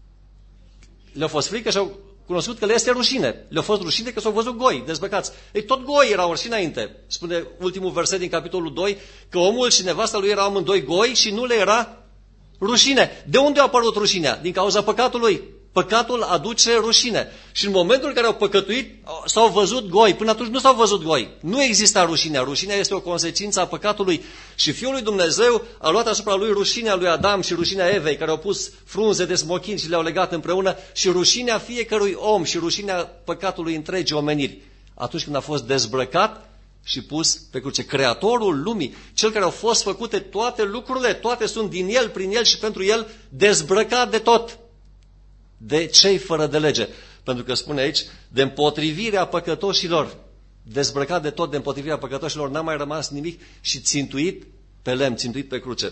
Le-a fost frică și au cunoscut că le este rușine. Le-a fost rușine că s-au văzut goi, dezbrăcați. Ei, tot goi erau și înainte. Spune ultimul verset din capitolul 2, că omul și nevasta lui erau amândoi goi și nu le era rușine. De unde a apărut rușinea? Din cauza păcatului. Păcatul aduce rușine. Și în momentul în care au păcătuit, s-au văzut goi. Până atunci nu s-au văzut goi. Nu exista rușinea. Rușinea este o consecință a păcatului. Și Fiul lui Dumnezeu a luat asupra lui rușinea lui Adam și rușinea Evei, care au pus frunze de smochin și le-au legat împreună, și rușinea fiecărui om și rușinea păcatului întregii omeniri. Atunci când a fost dezbrăcat și pus pe cruce. Creatorul lumii, cel care au fost făcute toate lucrurile, toate sunt din El, prin El și pentru El, dezbrăcat de tot. De cei fără de lege. Pentru că spune aici, de împotrivirea păcătoșilor, dezbrăcat de tot, de împotrivirea păcătoșilor, n-a mai rămas nimic și țintuit pe lemn, țintuit pe cruce.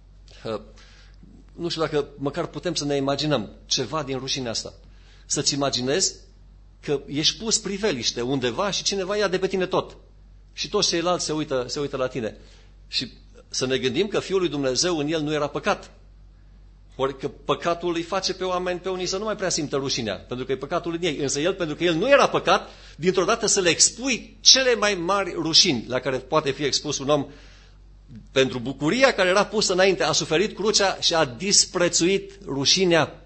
Nu știu dacă măcar putem să ne imaginăm ceva din rușinea asta. Să-ți imaginezi că ești pus priveliște undeva și cineva ia de pe tine tot. Și toți ceilalți se uită la tine. Și să ne gândim că Fiul lui Dumnezeu, în El nu era păcat. Ori că păcatul îi face pe oameni, pe unii să nu mai prea simtă rușinea, pentru că e păcatul în ei. Însă El, pentru că El nu era păcat, dintr-o dată să le expui cele mai mari rușini la care poate fi expus un om, pentru bucuria care era pusă înainte, a suferit crucea și a disprețuit rușinea,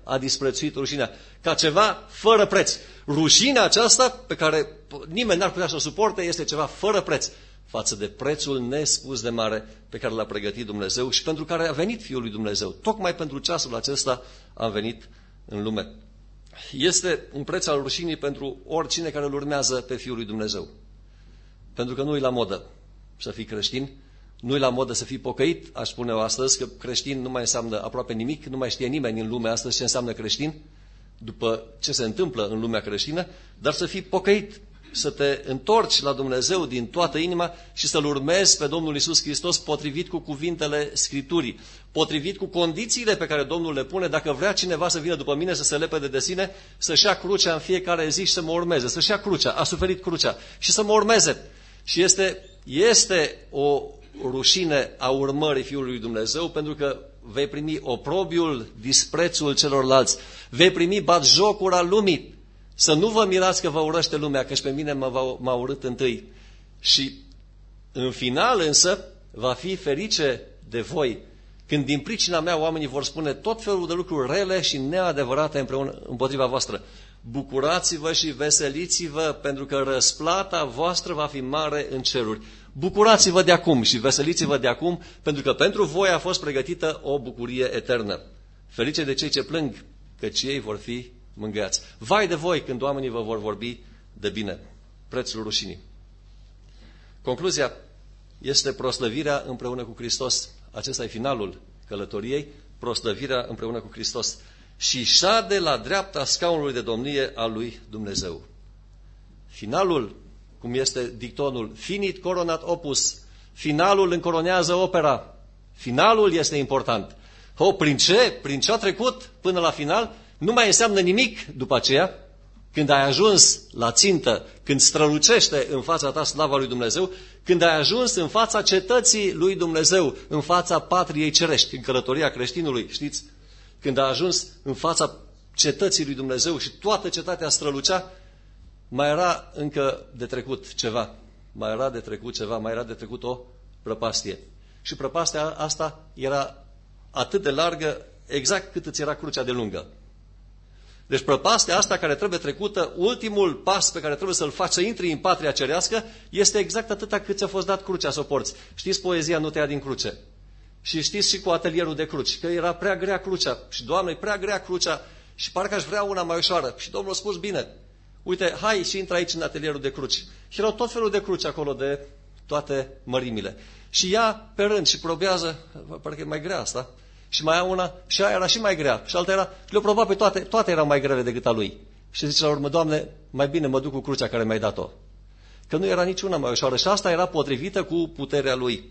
ca ceva fără preț. Rușinea aceasta, pe care nimeni n-ar putea să o suporte, este ceva fără preț. față de prețul nespus de mare pe care l-a pregătit Dumnezeu și pentru care a venit Fiul lui Dumnezeu. Tocmai pentru ceasul acesta a venit în lume. Este un preț al rușinii pentru oricine care îl urmează pe Fiul lui Dumnezeu. Pentru că nu-i la modă să fii creștin, nu-i la modă să fii pocăit, aș spune eu astăzi, că creștin nu mai înseamnă aproape nimic, nu mai știe nimeni în lumea astăzi ce înseamnă creștin, după ce se întâmplă în lumea creștină, dar să fii pocăit, să te întorci la Dumnezeu din toată inima și să-L urmezi pe Domnul Iisus Hristos potrivit cu cuvintele Scripturii, potrivit cu condițiile pe care Domnul le pune. Dacă vrea cineva să vină după mine, să se lepede de sine, să-și ia crucea în fiecare zi și să mă urmeze, să-și ia crucea, a suferit crucea și să mă urmeze. Și este o rușine a urmării Fiului lui Dumnezeu, pentru că vei primi oprobiul, disprețul celorlalți, vei primi batjocura lumii. Să nu vă mirați că vă urăște lumea, căci pe mine m-a urât întâi. Și în final însă va fi ferice de voi, când din pricina mea oamenii vor spune tot felul de lucruri rele și neadevărate împotriva voastră. Bucurați-vă și veseliți-vă, pentru că răsplata voastră va fi mare în ceruri. Bucurați-vă de acum și veseliți-vă de acum, pentru că pentru voi a fost pregătită o bucurie eternă. Ferice de cei ce plâng, căci ei vor fi mângâiați. Vai de voi când oamenii vă vor vorbi de bine. Prețul rușinii. Concluzia este proslăvirea împreună cu Hristos. Acesta e finalul călătoriei, proslăvirea împreună cu Hristos. Și șade la dreapta scaunului de domnie al lui Dumnezeu. Finalul, cum este dictonul, finit coronat opus. Finalul încoronează opera. Finalul este important. Prin ce? Prin ce a trecut până la final? Nu mai înseamnă nimic după aceea, când ai ajuns la țintă, când strălucește în fața ta slava lui Dumnezeu, când ai ajuns în fața cetății lui Dumnezeu, în fața patriei cerești, în călătoria creștinului, știți? Când ai ajuns în fața cetății lui Dumnezeu și toată cetatea strălucea, mai era încă de trecut ceva. Mai era de trecut o prăpastie. Și prăpastia asta era atât de largă, exact cât îți era crucea de lungă. Deci prăpastia asta care trebuie trecută, ultimul pas pe care trebuie să-l faci să intri în patria cerească, este exact atâta cât ți-a fost dat crucea să o porți. Știți poezia Nu te ia din cruce. Și știți și cu atelierul de cruci, că era prea grea crucea. Și Doamne, e prea grea crucea și parcă aș vrea una mai ușoară. Și Domnul a spus, bine, uite, hai și intră aici în atelierul de cruci. Și erau tot felul de cruci acolo de toate mărimile. Și ia pe rând și probează, parcă e mai grea asta. Și mai ia una, și aia era și mai grea. Și alta era, le-o proba pe toate erau mai grele decât a lui. Și zice la urmă, Doamne, mai bine mă duc cu crucea care mi-ai dat-o. Că nu era niciuna mai ușoară. Și asta era potrivită cu puterea lui.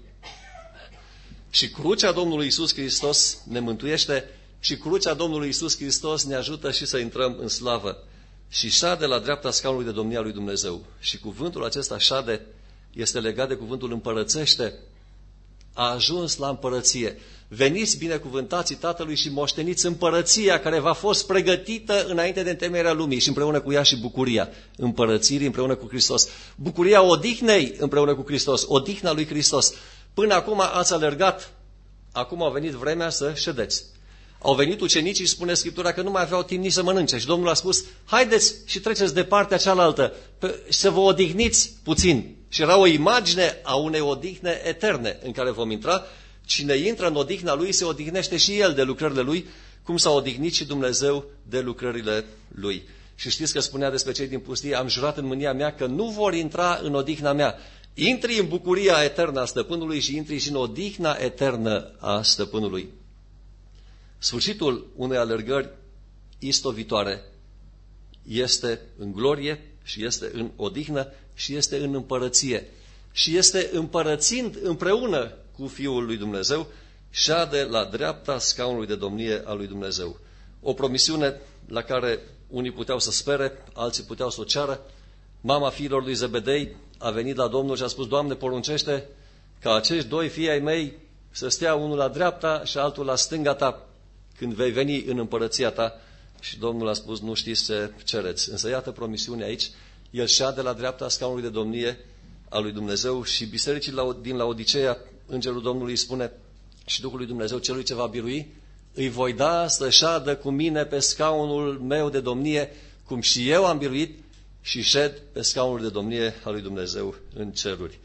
Și crucea Domnului Iisus Hristos ne mântuiește și crucea Domnului Iisus Hristos ne ajută și să intrăm în slavă. Și șade la dreapta scaunului de domnia lui Dumnezeu. Și cuvântul acesta șade este legat de cuvântul împărățește. A ajuns la împărăție. Veniți binecuvântații Tatălui și moșteniți împărăția care v-a fost pregătită înainte de întemeierea lumii și împreună cu ea și bucuria împărățirii împreună cu Hristos. Bucuria odihnei împreună cu Hristos, odihna lui Hristos. Până acum ați alergat, acum a venit vremea să ședeți. Au venit ucenicii și spune Scriptura că nu mai aveau timp nici să mănânce. Și Domnul a spus, haideți și treceți de partea cealaltă să vă odihniți puțin. Și era o imagine a unei odihne eterne în care vom intra. Cine intră în odihna lui se odihnește și el de lucrările lui, cum s-a odihnit și Dumnezeu de lucrările lui. Și știți că spunea despre cei din pustie, am jurat în mânia mea că nu vor intra în odihna mea. Intri în bucuria eternă a stăpânului și intri și în odihna eternă a stăpânului. Sfârșitul unei alergări istovitoare este în glorie și este în odihnă și este în împărăție. Și este împărățind împreună cu Fiul lui Dumnezeu, șade la dreapta scaunului de domnie a lui Dumnezeu. O promisiune la care unii puteau să spere, alții puteau să o ceară. Mama fiilor lui Zebedei a venit la Domnul și a spus, Doamne, poruncește ca acești doi fii ai mei să stea unul la dreapta și altul la stânga ta când vei veni în împărăția ta. Și Domnul a spus, nu știți ce cereți. Însă iată promisiunea aici, el șade la dreapta scaunului de domnie a lui Dumnezeu și bisericii din Laodiceea, Îngerul Domnului îi spune și Duhul lui Dumnezeu celui ce va birui, îi voi da să șadă cu mine pe scaunul meu de domnie, cum și eu am biruit și șed pe scaunul de domnie al lui Dumnezeu în ceruri.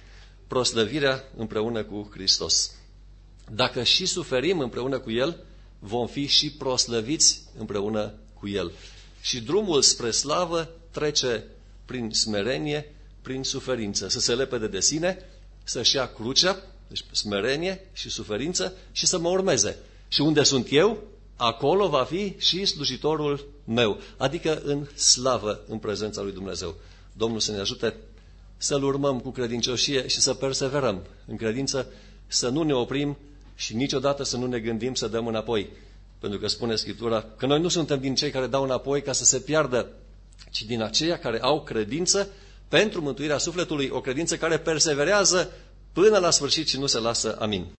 proslăvirea împreună cu Hristos. Dacă și suferim împreună cu El, vom fi și proslăviți împreună cu El. Și drumul spre slavă trece prin smerenie, prin suferință. Să se lepede de sine, să-și ia crucea, deci smerenie și suferință, și să mă urmeze. Și unde sunt eu, acolo va fi și slujitorul meu, adică în slavă, în prezența lui Dumnezeu. Domnul să ne ajute să-L urmăm cu credincioșie și să perseverăm în credință, să nu ne oprim și niciodată să nu ne gândim să dăm înapoi. Pentru că spune Scriptura că noi nu suntem din cei care dau înapoi ca să se piardă, ci din aceia care au credință pentru mântuirea sufletului, o credință care perseverează până la sfârșit și nu se lasă. Amin.